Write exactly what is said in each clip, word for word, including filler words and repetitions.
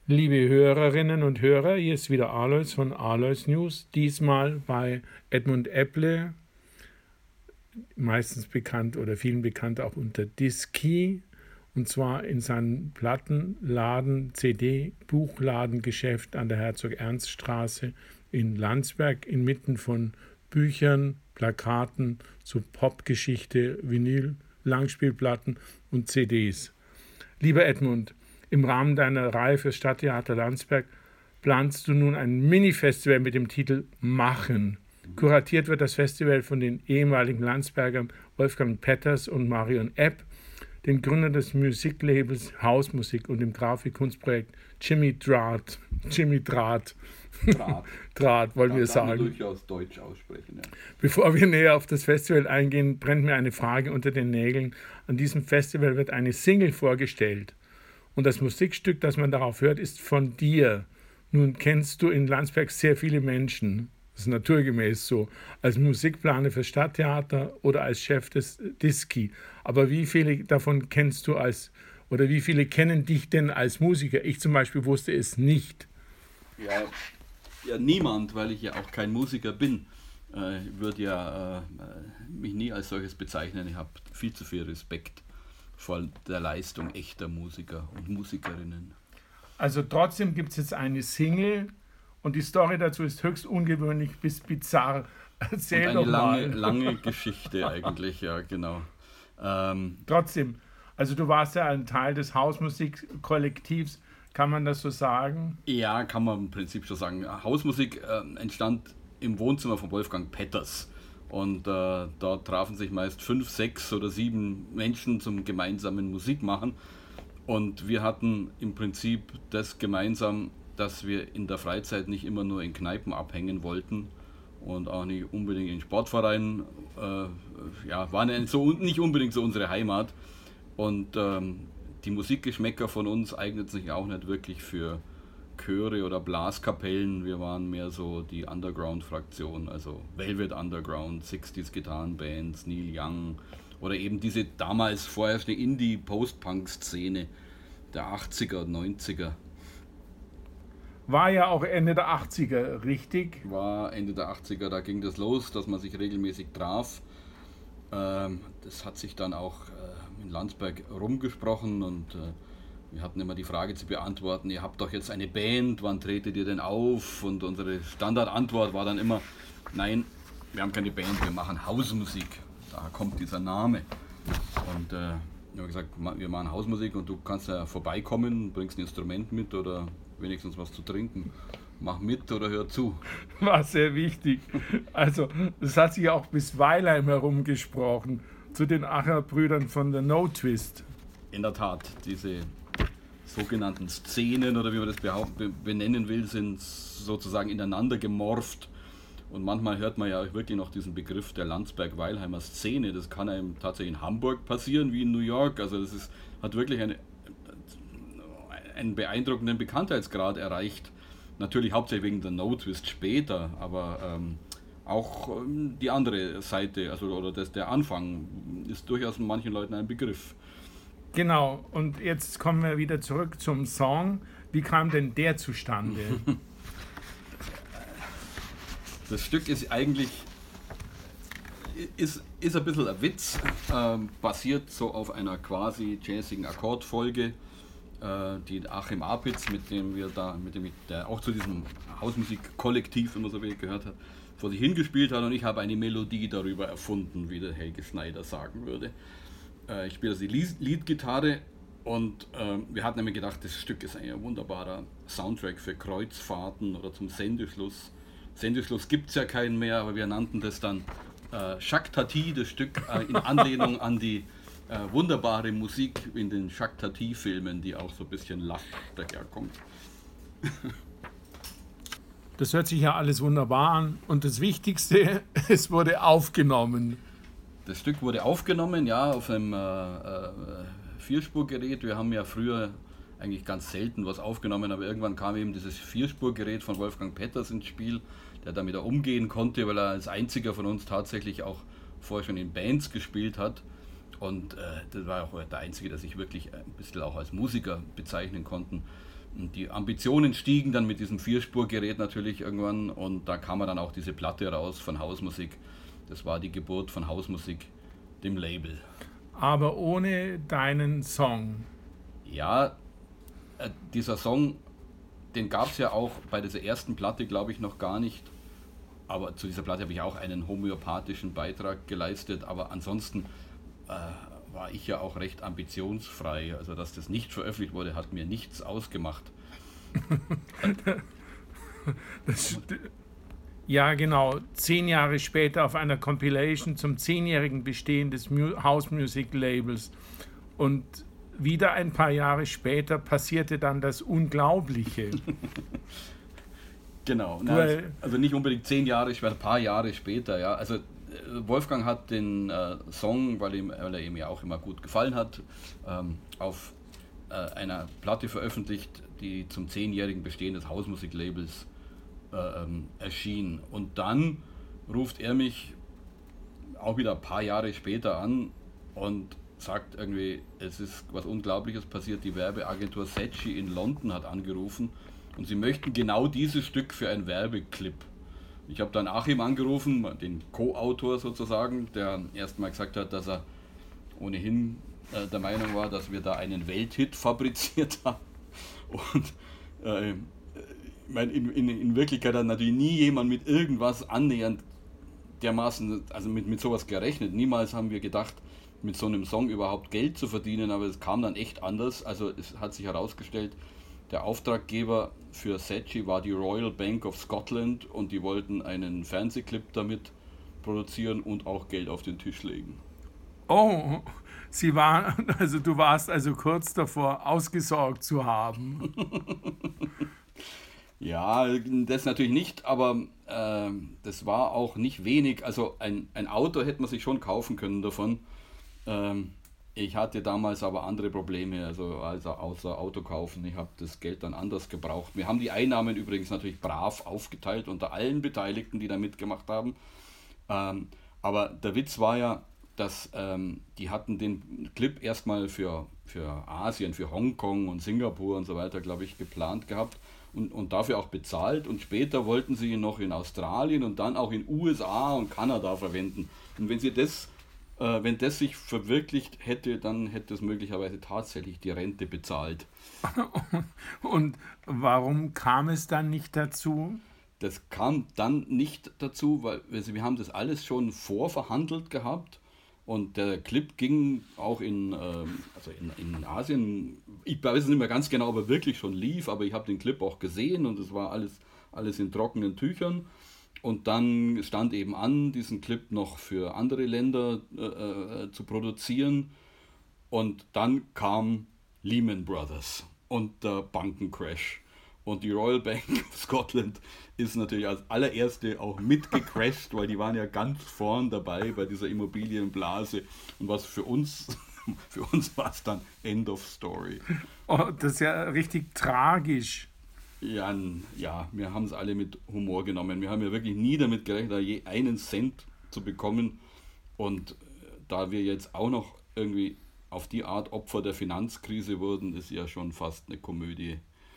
Liebe Hörerinnen und Hörer, hier ist wieder Alois von Alois News, diesmal bei Edmund Epple, meistens bekannt oder vielen bekannt auch unter Diski, und zwar in seinem Plattenladen, C D-Buchladengeschäft an der Herzog-Ernst-Straße in Landsberg, inmitten von Büchern, Plakaten zu Popgeschichte, Vinyl, Langspielplatten und C Ds. Lieber Edmund, im Rahmen deiner Reihe für Stadttheater Landsberg planst du nun ein Mini-Festival mit dem Titel Machen. Kuratiert wird das Festival von den ehemaligen Landsbergern Wolfgang Petters und Marion Epp, den Gründern des Musiklabels Hausmusik und dem Grafikkunstprojekt Jimmy Draht. Jimmy Draht. Draht. Draht, wollen Da wir kann sagen. man durchaus Deutsch aussprechen. Ja. Bevor wir näher auf das Festival eingehen, brennt mir eine Frage unter den Nägeln. An diesem Festival wird eine Single vorgestellt. Und das Musikstück, das man darauf hört, ist von dir. Nun kennst du in Landsberg sehr viele Menschen. Das ist naturgemäß so. Als Musikplaner für Stadttheater oder als Chef des Diski. Aber wie viele davon kennst du als, oder wie viele kennen dich denn als Musiker? Ich zum Beispiel wusste es nicht. Ja, ja, niemand, weil ich ja auch kein Musiker bin. Äh, ich würde ja äh, mich nie als solches bezeichnen. Ich habe viel zu viel Respekt vor der Leistung echter Musiker und Musikerinnen. Also trotzdem gibt es jetzt eine Single und die Story dazu ist höchst ungewöhnlich bis bizarr. Erzähl Und doch eine mal. lange, lange Geschichte eigentlich, ja genau. Ähm, Trotzdem, also du warst ja ein Teil des Hausmusikkollektivs, kann man das so sagen? ja, kann man im Prinzip schon sagen. Hausmusik äh, entstand im Wohnzimmer von Wolfgang Petters. Und äh, dort trafen sich meist fünf, sechs oder sieben Menschen zum gemeinsamen Musikmachen. Und wir hatten im Prinzip das gemeinsam, dass wir in der Freizeit nicht immer nur in Kneipen abhängen wollten und auch nicht unbedingt in Sportvereinen. Äh, ja, waren ja so, nicht unbedingt so unsere Heimat. Und ähm, die Musikgeschmäcker von uns eignet sich auch nicht wirklich für Chöre oder Blaskapellen. Wir waren mehr so die Underground-Fraktion, also Velvet Underground, sechziger Gitarrenbands, Neil Young oder eben diese damals vorherrschende Indie-Post-Punk-Szene der achtziger und neunziger. War ja auch Ende der achtziger, richtig? War Ende der achtziger, da ging das los, dass man sich regelmäßig traf. Ähm, das hat sich dann auch äh, in Landsberg rumgesprochen und äh, wir hatten immer die Frage zu beantworten, ihr habt doch jetzt eine Band, wann tretet ihr denn auf? Und unsere Standardantwort war dann immer, nein, wir haben keine Band, wir machen Hausmusik. Daher kommt dieser Name. Und äh, wir haben gesagt, wir machen Hausmusik und du kannst ja vorbeikommen, bringst ein Instrument mit oder wenigstens was zu trinken. Mach mit oder hör zu. War sehr wichtig. Also, das hat sich auch bis Weilheim herumgesprochen, zu den Acher-Brüdern von der No Twist. In der Tat, diese sogenannten Szenen oder wie man das benennen will, sind sozusagen ineinander gemorpht. Und manchmal hört man ja wirklich noch diesen Begriff der Landsberg-Weilheimer Szene. Das kann einem tatsächlich in Hamburg passieren wie in New York. Also das ist, hat wirklich eine, einen beeindruckenden Bekanntheitsgrad erreicht. Natürlich hauptsächlich wegen der No-Twist später, aber ähm, auch ähm, die andere Seite, also oder das, der Anfang, ist durchaus manchen Leuten ein Begriff. Genau, und jetzt kommen wir wieder zurück zum Song. Wie kam denn der zustande? Das Stück ist eigentlich ist, ist ein bisschen ein Witz, ähm, basiert so auf einer quasi jazzigen Akkordfolge, äh, die Achim Apitz, mit dem wir da, mit dem ich, der auch zu diesem Hausmusikkollektiv, wenn man so will, gehört hat, vor sich hingespielt hat und ich habe eine Melodie darüber erfunden, wie der Helge Schneider sagen würde. Äh, ich spiele also die Leadgitarre und äh, wir hatten nämlich gedacht, das Stück ist ein wunderbarer Soundtrack für Kreuzfahrten oder zum Sendeschluss. Sendeschluss gibt es ja keinen mehr, aber wir nannten das dann äh, Jacques Tati, das Stück äh, in Anlehnung an die äh, wunderbare Musik in den Jacques Tati-Filmen, die auch so ein bisschen lasch daherkommt. Das hört sich ja alles wunderbar an. Und das Wichtigste, es wurde aufgenommen. Das Stück wurde aufgenommen, ja, auf einem äh, äh, Vierspurgerät. Wir haben ja früher eigentlich ganz selten was aufgenommen, aber irgendwann kam eben dieses Vierspurgerät von Wolfgang Petters ins Spiel, der damit auch umgehen konnte, weil er als einziger von uns tatsächlich auch vorher schon in Bands gespielt hat. Und äh, das war auch der Einzige, der sich wirklich ein bisschen auch als Musiker bezeichnen konnten. Und die Ambitionen stiegen dann mit diesem Vierspurgerät natürlich irgendwann und da kam dann auch diese Platte raus von Hausmusik. Das war die Geburt von Hausmusik, dem Label. Aber ohne deinen Song. Ja, äh, dieser Song, den gab es ja auch bei dieser ersten Platte, glaube ich, noch gar nicht. Aber zu dieser Platte habe ich auch einen homöopathischen Beitrag geleistet. Aber ansonsten äh, war ich ja auch recht ambitionsfrei. Also dass das nicht veröffentlicht wurde, hat mir nichts ausgemacht. Das, ja, genau. Zehn Jahre später auf einer Compilation zum zehnjährigen Bestehen des Mu- House Music Labels. Und wieder ein paar Jahre später passierte dann das Unglaubliche. Genau, na, also nicht unbedingt zehn Jahre später, ein paar Jahre später, ja. Also Wolfgang hat den äh, Song, weil, ihm, weil er ihm ja auch immer gut gefallen hat, ähm, auf äh, einer Platte veröffentlicht, die zum zehnjährigen Bestehen des Hausmusiklabels äh, ähm, erschien. Und dann ruft er mich auch wieder ein paar Jahre später an und sagt irgendwie, es ist was Unglaubliches passiert, die Werbeagentur Saatchi in London hat angerufen und sie möchten genau dieses Stück für einen Werbeclip. Ich habe dann Achim angerufen, den Co-Autor sozusagen, der erstmal gesagt hat, dass er ohnehin äh, der Meinung war, dass wir da einen Welthit fabriziert haben. Und äh, ich meine, in, in, in Wirklichkeit hat natürlich nie jemand mit irgendwas annähernd dermaßen, also mit, mit sowas gerechnet. Niemals haben wir gedacht, mit so einem Song überhaupt Geld zu verdienen, aber es kam dann echt anders. Also es hat sich herausgestellt, der Auftraggeber für Saatchi war die Royal Bank of Scotland und die wollten einen Fernsehclip damit produzieren und auch Geld auf den Tisch legen. Oh, sie waren, also du warst also kurz davor, ausgesorgt zu haben. Ja, das natürlich nicht, aber äh, das war auch nicht wenig. Also ein, ein Auto hätte man sich schon kaufen können davon. Ähm, ich hatte damals aber andere Probleme, also, also außer Auto kaufen. Ich habe das Geld dann anders gebraucht. Wir haben die Einnahmen übrigens natürlich brav aufgeteilt unter allen Beteiligten, die da mitgemacht haben. Ähm, aber der Witz war ja, dass ähm, die hatten den Clip erstmal für, für Asien, für Hongkong und Singapur und so weiter, glaube ich, geplant gehabt und, und dafür auch bezahlt. Und später wollten sie ihn noch in Australien und dann auch in U S A und Kanada verwenden. Und wenn sie das Wenn das sich verwirklicht hätte, dann hätte es möglicherweise tatsächlich die Rente bezahlt. Und warum kam es dann nicht dazu? Das kam dann nicht dazu, weil also wir haben das alles schon vorverhandelt gehabt und der Clip ging auch in, ähm, also in, in Asien, ich weiß nicht mehr ganz genau, ob er wirklich schon lief, aber ich habe den Clip auch gesehen und es war alles, alles in trockenen Tüchern. Und dann stand eben an, diesen Clip noch für andere Länder äh, äh, zu produzieren. Und dann kam Lehman Brothers und der Bankencrash. Und die Royal Bank of Scotland ist natürlich als allererste auch mitgecrashed, weil die waren ja ganz vorn dabei bei dieser Immobilienblase. Und was für uns, für uns war es dann End of Story. Oh, das ist ja richtig tragisch. Ja, ja, wir haben es alle mit Humor genommen. Wir haben ja wirklich nie damit gerechnet, je einen Cent zu bekommen. Und da wir jetzt auch noch irgendwie auf die Art Opfer der Finanzkrise wurden, ist ja schon fast eine Komödie.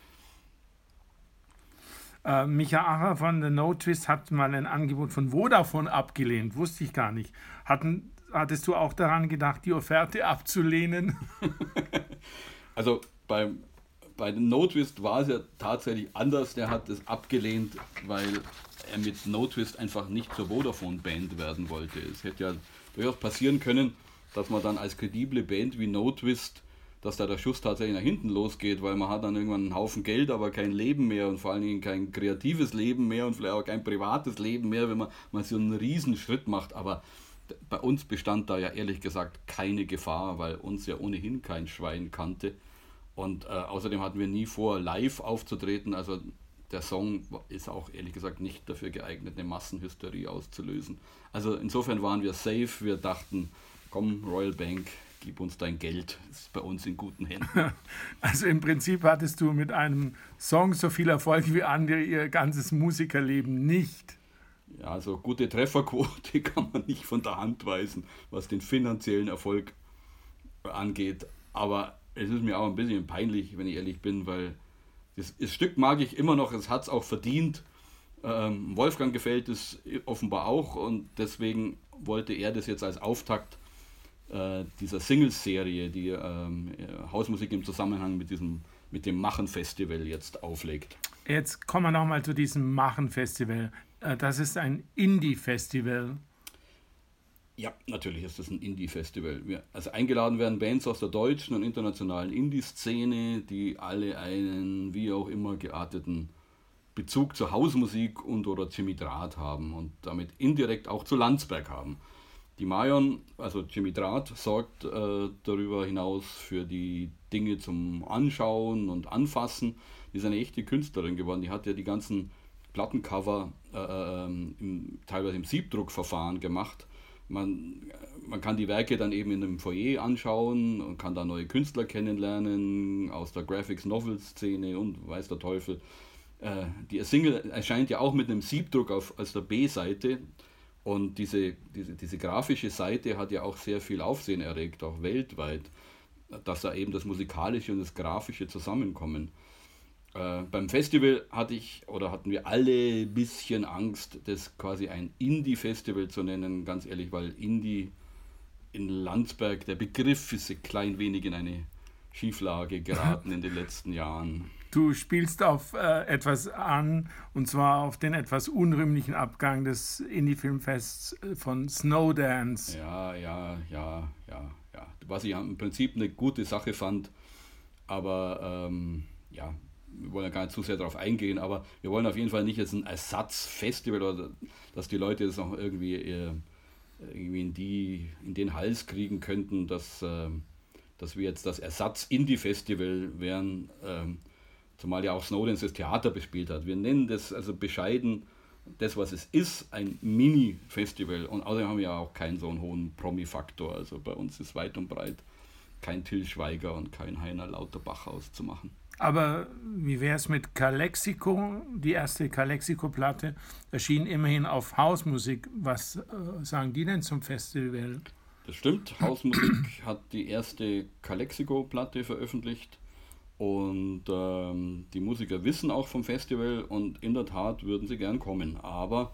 Äh, Micha Acher von The No Twist hat mal ein Angebot von Vodafone abgelehnt. Wusste ich gar nicht. Hatten, hattest du auch daran gedacht, die Offerte abzulehnen? Also beim Bei den No Twist war es ja tatsächlich anders. Der hat es abgelehnt, weil er mit No Twist einfach nicht zur Vodafone-Band werden wollte. Es hätte ja durchaus passieren können, dass man dann als kredible Band wie No Twist, dass da der Schuss tatsächlich nach hinten losgeht, weil man hat dann irgendwann einen Haufen Geld, aber kein Leben mehr und vor allen Dingen kein kreatives Leben mehr und vielleicht auch kein privates Leben mehr, wenn man mal so einen riesen Schritt macht. Aber bei uns bestand da ja ehrlich gesagt keine Gefahr, weil uns ja ohnehin kein Schwein kannte. Und äh, außerdem hatten wir nie vor, live aufzutreten. Also der Song ist auch ehrlich gesagt nicht dafür geeignet, eine Massenhysterie auszulösen. Also insofern waren wir safe. Wir dachten, komm Royal Bank, gib uns dein Geld. Das ist bei uns in guten Händen. Also im Prinzip hattest du mit einem Song so viel Erfolg wie andere ihr ganzes Musikerleben nicht. Ja, also gute Trefferquote kann man nicht von der Hand weisen, was den finanziellen Erfolg angeht. Aber es ist mir auch ein bisschen peinlich, wenn ich ehrlich bin, weil Das, das Stück mag ich immer noch, es hat es auch verdient. Ähm, Wolfgang gefällt es offenbar auch und deswegen wollte er das jetzt als Auftakt äh, dieser Singles-Serie, die ähm, Hausmusik im Zusammenhang mit diesem mit dem Machen-Festival jetzt auflegt. Jetzt kommen wir nochmal zu diesem Machen-Festival. Das ist ein Indie-Festival. Ja, natürlich ist das ein Indie-Festival. Wir, also eingeladen werden Bands aus der deutschen und internationalen Indie-Szene, die alle einen wie auch immer gearteten Bezug zur Hausmusik und oder Jimmy Draht haben und damit indirekt auch zu Landsberg haben. Die Marion, also Jimmy Draht, sorgt äh, darüber hinaus für die Dinge zum Anschauen und Anfassen. Die ist eine echte Künstlerin geworden. Die hat ja die ganzen Plattencover äh, im, teilweise im Siebdruckverfahren gemacht. Man, man kann die Werke dann eben in einem Foyer anschauen und kann da neue Künstler kennenlernen aus der Graphics-Novel-Szene und weiß der Teufel. Äh, die Single erscheint ja auch mit einem Siebdruck auf, als der B-Seite. Und diese, diese, diese grafische Seite hat ja auch sehr viel Aufsehen erregt, auch weltweit, dass da eben das Musikalische und das Grafische zusammenkommen. Äh, beim Festival hatte ich oder hatten wir alle ein bisschen Angst, das quasi ein Indie-Festival zu nennen, ganz ehrlich, weil Indie in Landsberg, der Begriff ist ein klein wenig in eine Schieflage geraten in den letzten Jahren. Du spielst auf äh, etwas an, und zwar auf den etwas unrühmlichen Abgang des Indie-Filmfests von Snowdance. Ja, ja, ja, ja, ja. Was ich im Prinzip eine gute Sache fand, aber ähm, ja, wir wollen ja gar nicht zu sehr darauf eingehen, aber wir wollen auf jeden Fall nicht jetzt ein Ersatzfestival oder dass die Leute das auch irgendwie, äh, irgendwie in, die, in den Hals kriegen könnten, dass, äh, dass wir jetzt das Ersatz-Indie-Festival wären. Äh, Zumal ja auch Snowdance das Theater bespielt hat. Wir nennen das also bescheiden, das was es ist, ein Mini-Festival. Und außerdem haben wir ja auch keinen so einen hohen Promi-Faktor. Also bei uns ist weit und breit kein Till Schweiger und kein Heiner Lauterbach auszumachen. Aber wie wäre es mit Calexico? Die erste Calexico-Platte erschien immerhin auf Hausmusik. Was äh, sagen die denn zum Festival? Das stimmt. Hausmusik hat die erste Calexico-Platte veröffentlicht. Und ähm, die Musiker wissen auch vom Festival und in der Tat würden sie gern kommen. Aber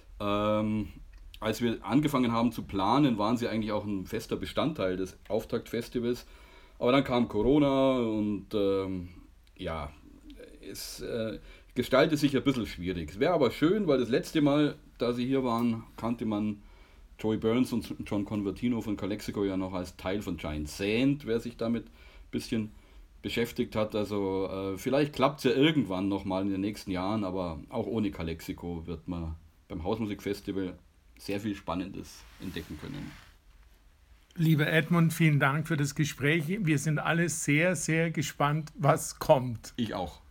ähm, als wir angefangen haben zu planen, waren sie eigentlich auch ein fester Bestandteil des Auftaktfestivals. Aber dann kam Corona und ähm, ja, es äh, gestaltet sich ein bisschen schwierig. Es wäre aber schön, weil das letzte Mal, da sie hier waren, kannte man Joey Burns und John Convertino von Calexico ja noch als Teil von Giant Sand, wer sich damit ein bisschen beschäftigt hat. Also äh, vielleicht klappt es ja irgendwann nochmal in den nächsten Jahren, aber auch ohne Calexico wird man beim Hausmusikfestival sehr viel Spannendes entdecken können. Lieber Edmund, vielen Dank für das Gespräch. Wir sind alle sehr, sehr gespannt, was kommt. Ich auch.